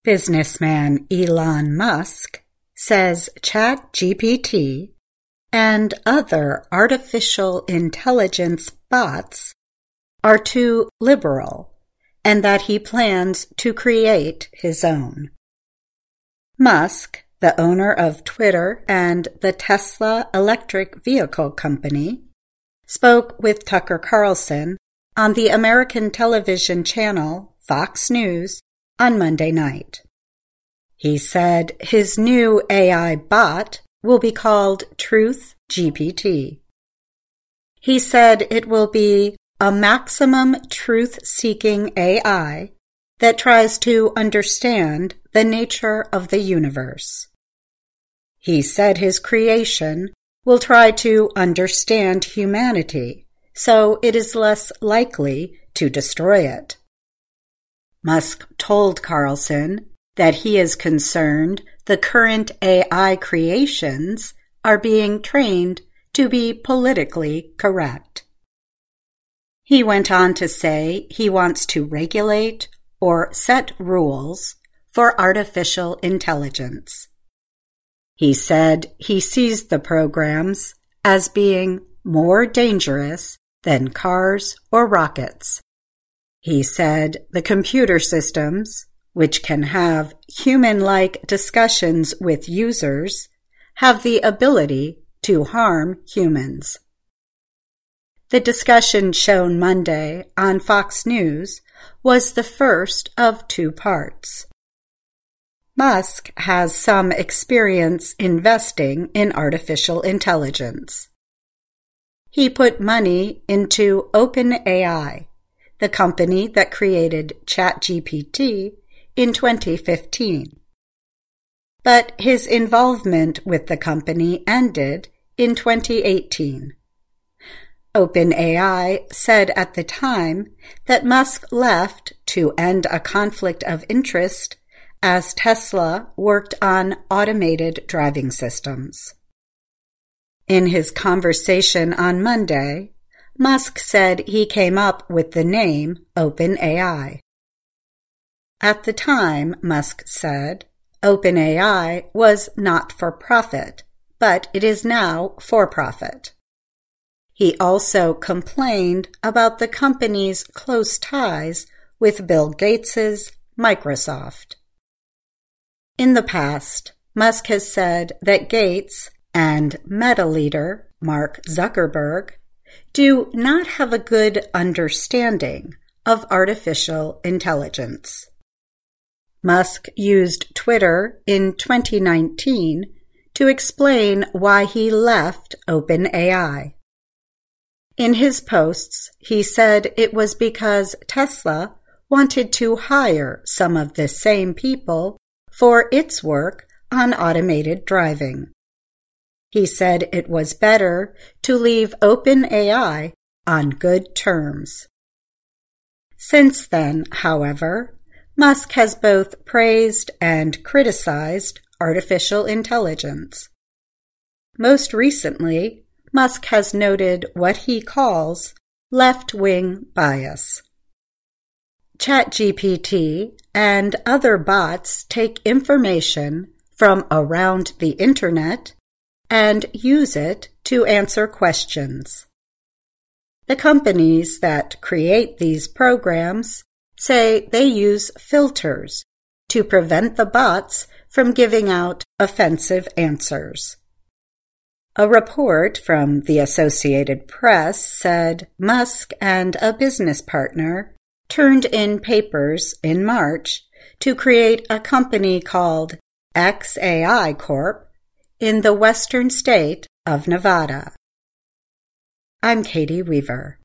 Businessman Elon Musk says ChatGPT and other artificial intelligence bots are too liberal and that he plans to create his own. Musk, the owner of Twitter and the Tesla electric vehicle company, spoke with Tucker Carlson on the American television channel Fox News on Monday night. He said his new AI bot will be called Truth GPT. He said it will be a maximum truth-seeking AI that tries to understand the nature of the universe. He said his creation will try to understand humanity, so it is less likely to destroy it. Musk told Carlson that he is concerned the current AI creations are being trained to be politically correct. He went on to say he wants to regulate or set rules for artificial intelligence. He said he sees the programs as being more dangerous than cars or rockets. He said the computer systems, which can have human-like discussions with users, have the ability to harm humans. The discussion shown Monday on Fox News was the first of 2 parts. Musk has some experience investing in artificial intelligence. He put money into OpenAI, the company that created ChatGPT, in 2015. But his involvement with the company ended in 2018. OpenAI said at the time that Musk left to end a conflict of interest as Tesla worked on automated driving systems. In his conversation on Monday, Musk said he came up with the name OpenAI. At the time, Musk said, OpenAI was not for profit, but it is now for profit. He also complained about the company's close ties with Bill Gates's Microsoft. In the past, Musk has said that Gates and Meta leader Mark Zuckerberg do not have a good understanding of artificial intelligence. Musk used Twitter in 2019 to explain why he left OpenAI. In his posts, he said it was because Tesla wanted to hire some of the same people for its work on automated driving. He said it was better to leave OpenAI on good terms. Since then, however, Musk has both praised and criticized artificial intelligence. Most recently, Musk has noted what he calls left-wing bias. ChatGPT and other bots take information from around the Internet and use it to answer questions. The companies that create these programs say they use filters to prevent the bots from giving out offensive answers. A report from the Associated Press said Musk and a business partner turned in papers in March to create a company called xAI Corp. In the western state of Nevada. I'm Katie Weaver.